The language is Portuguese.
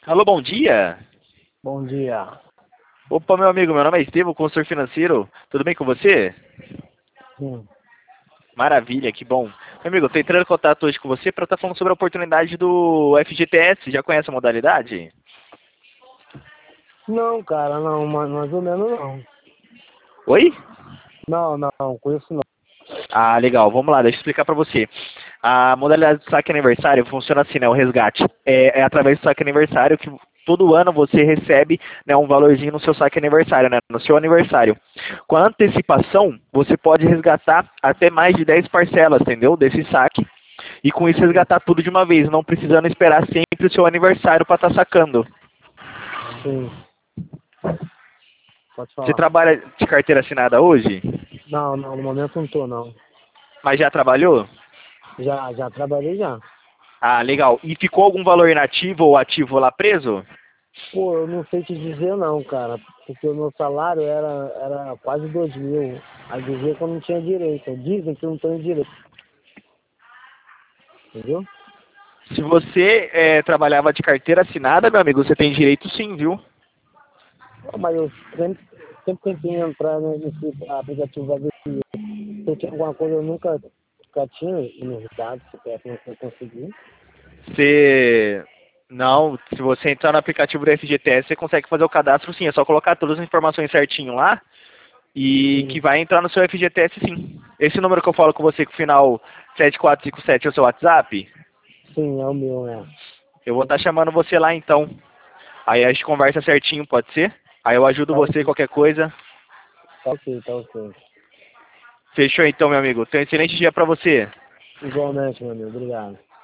Alô, bom dia. Bom dia. Opa, meu amigo, meu nome é Estevam, consultor financeiro. Tudo bem com você? Sim. Maravilha, que bom. Meu amigo, estou entrando em contato hoje com você para estar falando sobre a oportunidade do FGTS. Já conhece a modalidade? Não, cara, não, mais ou menos não. Oi? Não, não, conheço não. Ah, legal. Vamos lá, deixa eu explicar para você. A modalidade do saque aniversário funciona assim, né? O resgate. É através do saque aniversário que todo ano você recebe, né, um valorzinho no seu saque aniversário, né? No seu aniversário. Com a antecipação, você pode resgatar até mais de 10 parcelas, entendeu? Desse saque. E com isso Sim, resgatar tudo de uma vez, não precisando esperar sempre o seu aniversário para estar sacando. sim, pode Você falar. trabalha de carteira assinada hoje? Não, não, no momento não tô, não. Mas já trabalhou? Já trabalhei já. Ah, legal. E ficou algum valor inativo ou ativo lá preso? Pô, eu não sei te dizer não, cara, porque o meu salário era quase 2.000. Aí dizia que eu não tinha direito. Dizem que eu não tenho direito, entendeu? Se você trabalhava de carteira assinada, meu amigo, você tem direito sim, viu? Mas eu sempre tentei entrar nesse aplicativo da VTI. Se eu tinha alguma coisa, eu nunca tinha nos dados, CPF não consegui. Você. Não, se você entrar no aplicativo do FGTS, você consegue fazer o cadastro sim. É só colocar todas as informações certinho lá e que Sim, vai entrar no seu FGTS sim. Esse número que eu falo com você com o final 7457 é o seu WhatsApp? sim, é o meu, né? Eu vou estar chamando você lá então. Aí a gente conversa certinho, pode ser? Aí eu ajudo Tá você, ok, qualquer coisa. tá ok, tá ok. Fechou então, meu amigo. Tenha um excelente dia pra você. Igualmente, meu amigo. Obrigado.